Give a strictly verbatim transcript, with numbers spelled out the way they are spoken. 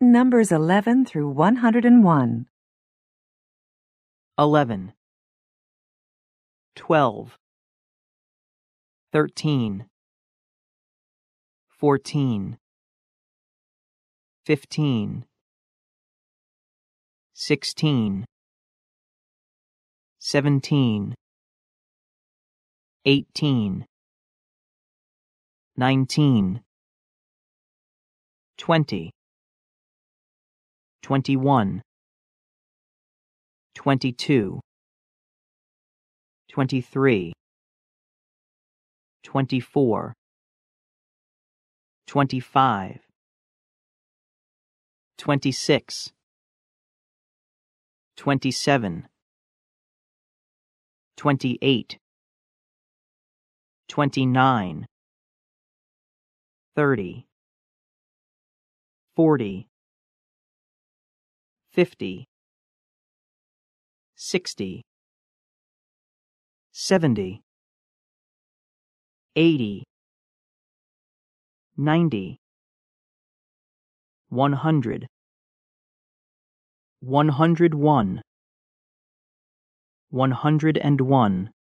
Numbers eleven through one hundred one. eleven, twelve, thirteen, fourteen, fifteen, sixteen, seventeen, eighteen, nineteen, twenty, twenty-one, twenty-two, twenty-three, twenty-four, twenty-five, twenty-six, twenty-seven, twenty-eight, twenty-nine, thirty, forty, fifty, sixty, seventy, eighty, ninety, one hundred, one hundred one, one hundred and one.